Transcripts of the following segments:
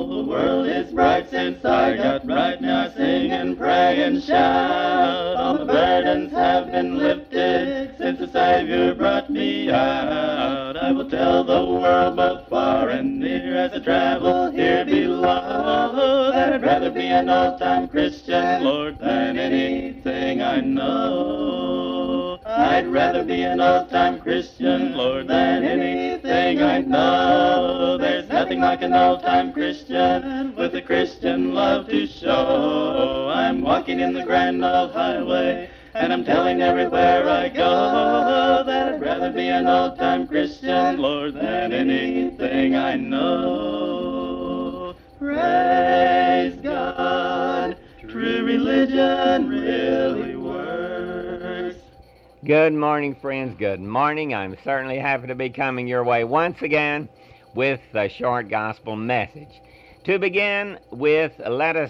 The world is bright since I got right. Now I sing and pray and shout. All the burdens have been lifted since the Savior brought me out. I will tell the world both far and near as I travel here below that I'd rather be an old-time Christian, Lord, than anything I know. I'd rather be an old-time Christian, Lord, than anything I know. There's nothing like an old-time Christian with a Christian love to show. I'm walking in the grand old highway, and I'm telling everywhere I go that I'd rather be an old-time Christian, Lord, than anything I know. Praise God, true religion really works. Good morning, friends. Good morning. I'm certainly happy to be coming your way once again with a short gospel message. To begin with, let us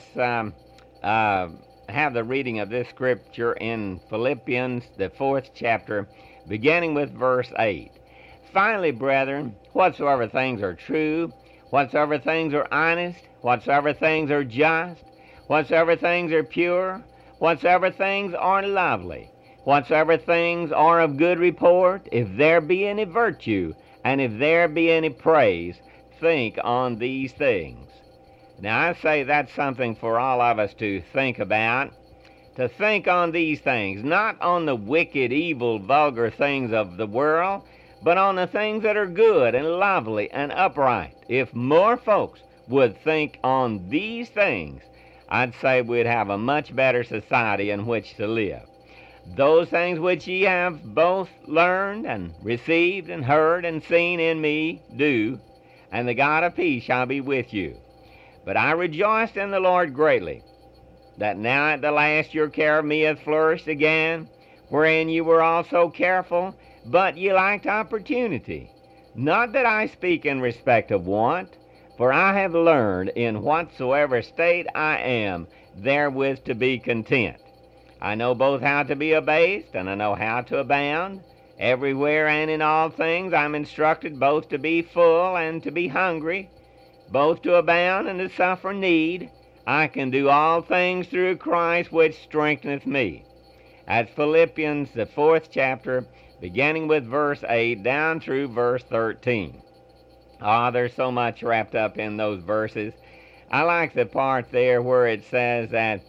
have the reading of this scripture in Philippians, the 4th chapter, beginning with verse 8. Finally, brethren, whatsoever things are true, whatsoever things are honest, whatsoever things are just, whatsoever things are pure, whatsoever things are lovely, whatsoever things are of good report, if there be any virtue, and if there be any praise, think on these things. Now, I say that's something for all of us to think about, to think on these things, not on the wicked, evil, vulgar things of the world, but on the things that are good and lovely and upright. If more folks would think on these things, I'd say we'd have a much better society in which to live. Those things which ye have both learned and received and heard and seen in me, do, and the God of peace shall be with you. But I rejoiced in the Lord greatly, that now at the last your care of me hath flourished again, wherein you were also careful, but ye lacked opportunity. Not that I speak in respect of want, for I have learned in whatsoever state I am therewith to be content. I know both how to be abased, and I know how to abound. Everywhere and in all things I'm instructed both to be full and to be hungry, both to abound and to suffer need. I can do all things through Christ which strengtheneth me. That's Philippians, the 4th chapter, beginning with verse 8 down through verse 13. There's so much wrapped up in those verses. I like the part there where it says that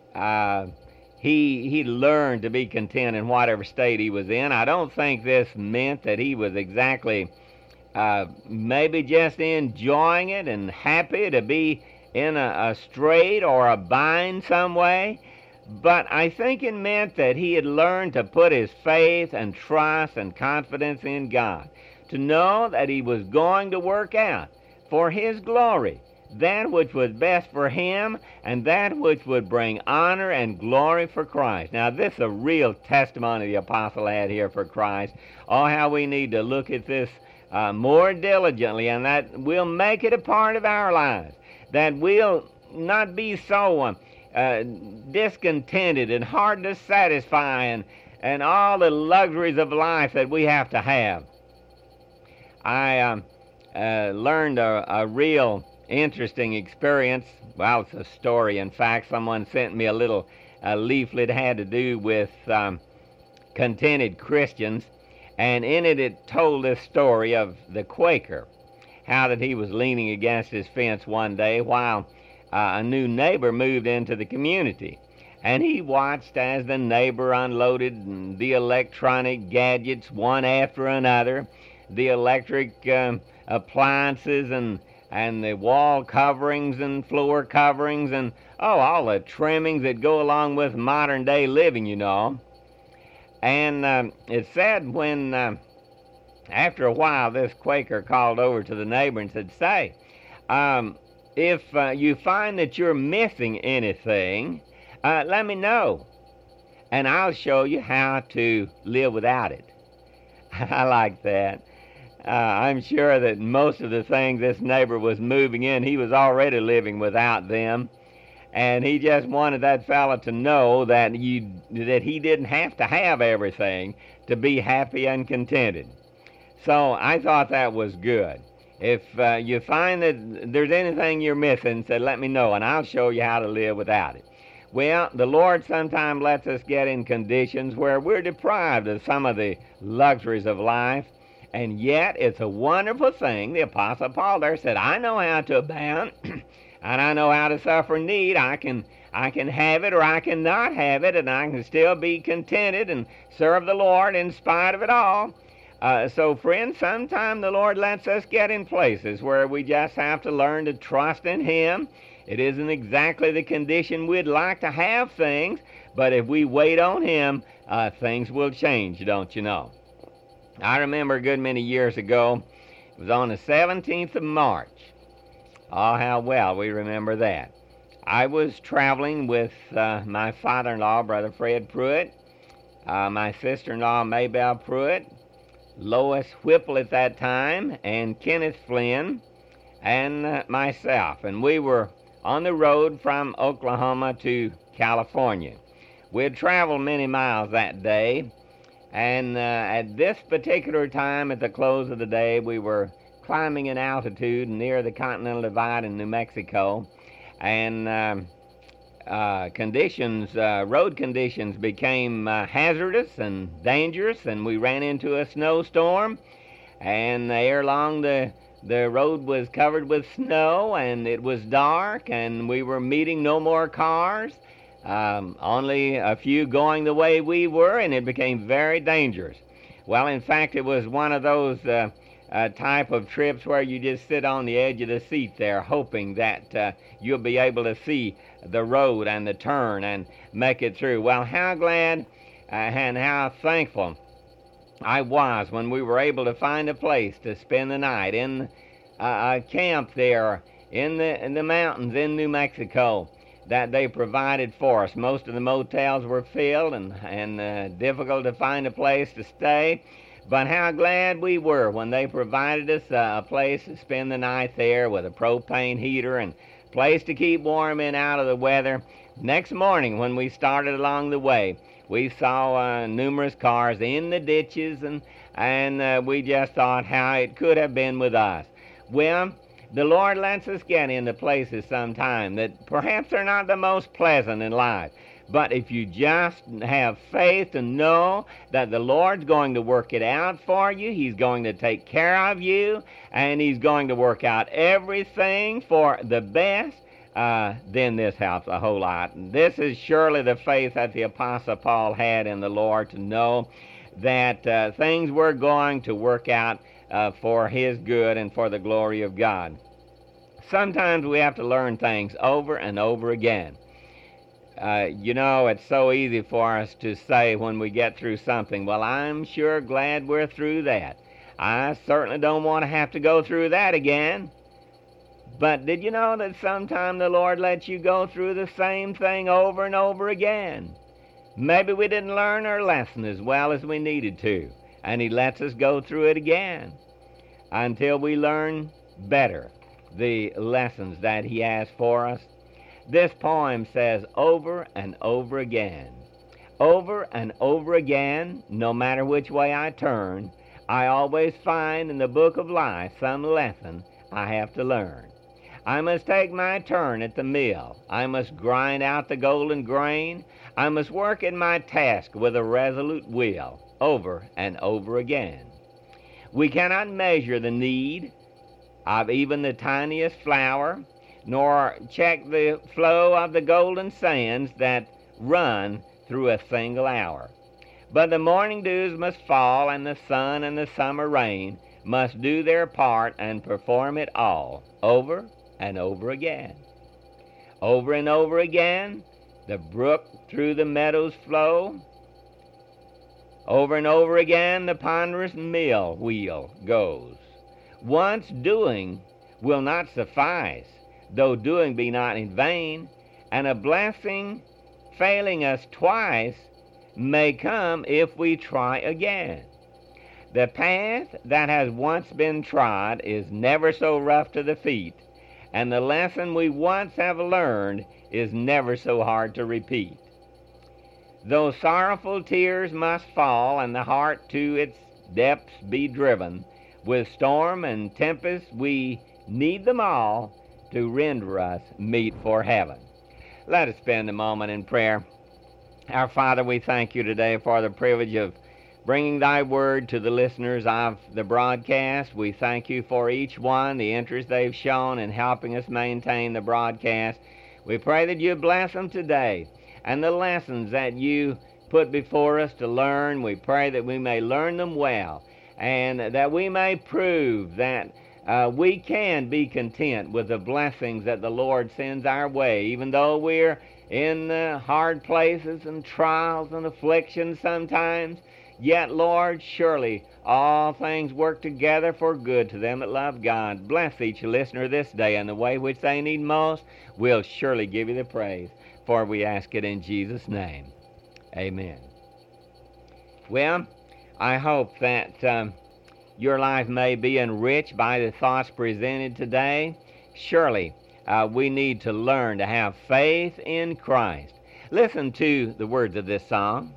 he learned to be content in whatever state he was in. I don't think this meant that he was exactly maybe just enjoying it and happy to be in a strait or a bind some way. But I think it meant that he had learned to put his faith and trust and confidence in God, to know that he was going to work out for his glory that which was best for him and that which would bring honor and glory for Christ. Now, this is a real testimony the apostle had here for Christ. Oh, how we need to look at this more diligently, and that we'll make it a part of our lives, that we'll not be so discontented and hard to satisfy and all the luxuries of life that we have to have. I learned a real interesting experience. Well, it's a story. In fact, someone sent me a little leaflet had to do with contented Christians, and in it told this story of the Quaker, how that he was leaning against his fence one day while a new neighbor moved into the community, and he watched as the neighbor unloaded the electronic gadgets one after another, the electric appliances and the wall coverings and floor coverings and all the trimmings that go along with modern day living, you know. And it said when after a while this Quaker called over to the neighbor and said, say, if you find that you're missing anything, let me know, and I'll show you how to live without it. I like that. I'm sure that most of the things this neighbor was moving in, he was already living without them. And he just wanted that fella to know that he didn't have to have everything to be happy and contented. So I thought that was good. If you find that there's anything you're missing, say, let me know, and I'll show you how to live without it. Well, the Lord sometimes lets us get in conditions where we're deprived of some of the luxuries of life, and yet it's a wonderful thing. The Apostle Paul there said, I know how to abound, and I know how to suffer need. I can have it or I can not have it, and I can still be contented and serve the Lord in spite of it all. So, friends, sometimes the Lord lets us get in places where we just have to learn to trust in Him. It isn't exactly the condition we'd like to have things, but if we wait on Him, things will change, don't you know? I remember a good many years ago, it was on the 17th of March. Oh, how well we remember that. I was traveling with my father-in-law, Brother Fred Pruitt, my sister-in-law, Maybelle Pruitt, Lois Whipple at that time, and Kenneth Flynn, and myself. And we were on the road from Oklahoma to California. We had traveled many miles that day, and at this particular time, at the close of the day, we were climbing in altitude near the Continental Divide in New Mexico, and road conditions became hazardous and dangerous, and we ran into a snowstorm, and ere long the road was covered with snow, and it was dark, and we were meeting no more cars, only a few going the way we were, and it became very dangerous. Well, in fact, it was one of those type of trips where you just sit on the edge of the seat there hoping that you'll be able to see the road and the turn and make it through. Well, how glad and how thankful I was when we were able to find a place to spend the night in a camp there in the mountains in New Mexico that they provided for us. Most of the motels were filled and difficult to find a place to stay. But how glad we were when they provided us a place to spend the night there with a propane heater and place to keep warm in out of the weather. Next morning when we started along the way, we saw numerous cars in the ditches, and we just thought how it could have been with us. Well, the Lord lets us get into places sometime that perhaps are not the most pleasant in life. But if you just have faith to know that the Lord's going to work it out for you, He's going to take care of you, and He's going to work out everything for the best, then this helps a whole lot. And this is surely the faith that the Apostle Paul had in the Lord, to know that things were going to work out for His good and for the glory of God. Sometimes we have to learn things over and over again. You know, it's so easy for us to say when we get through something, well, I'm sure glad we're through that. I certainly don't want to have to go through that again. But did you know that sometimes the Lord lets you go through the same thing over and over again? Maybe we didn't learn our lesson as well as we needed to, and He lets us go through it again until we learn better the lessons that He has for us. This poem says, over and over again, over and over again, no matter which way I turn, I always find in the book of life some lesson I have to learn. I must take my turn at the mill. I must grind out the golden grain. I must work at my task with a resolute will, over and over again. We cannot measure the need of even the tiniest flower, nor check the flow of the golden sands that run through a single hour. But the morning dews must fall, and the sun and the summer rain must do their part and perform it all, over and over again. Over and over again, the brook through the meadows flow. Over and over again, the ponderous mill wheel goes. Once doing will not suffice, though doing be not in vain, and a blessing failing us twice may come if we try again. The path that has once been trod is never so rough to the feet, and the lesson we once have learned is never so hard to repeat. Though sorrowful tears must fall and the heart to its depths be driven, with storm and tempest, we need them all to render us meet for heaven. Let us spend a moment in prayer. Our Father, we thank you today for the privilege of bringing thy word to the listeners of the broadcast. We thank you for each one, the interest they've shown in helping us maintain the broadcast. We pray that you bless them today and the lessons that you put before us to learn. We pray that we may learn them well and that we may prove that we can be content with the blessings that the Lord sends our way, even though we're in hard places and trials and afflictions sometimes. Yet, Lord, surely all things work together for good to them that love God. Bless each listener this day in the way which they need most. We'll surely give you the praise, for we ask it in Jesus' name. Amen. Well, I hope that your life may be enriched by the thoughts presented today. Surely, we need to learn to have faith in Christ. Listen to the words of this song.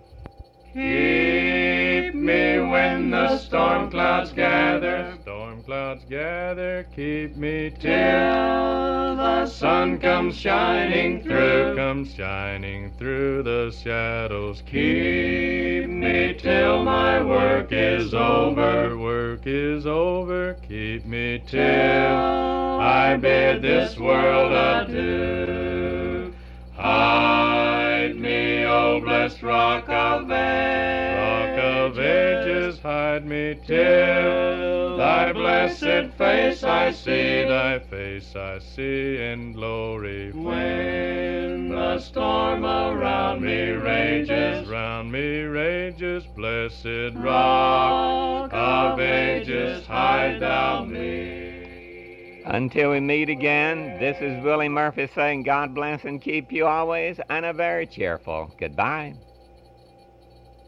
Keep me when the storm clouds gather. Storm clouds gather, keep me Till the sun comes shining through. Comes shining through the shadows. Keep me till my work is over. Work is over, keep me Till I bid this world adieu. Hide me, O blessed Rock of Ages. Rock of Ages, hide me Till thy blessed face I see. Thy face I see in glory. When the storm around me rages, Round me rages, blessed Rock of Ages, hide thou me. Until we meet again, this is Willie Murphy saying God bless and keep you always, and a very cheerful goodbye.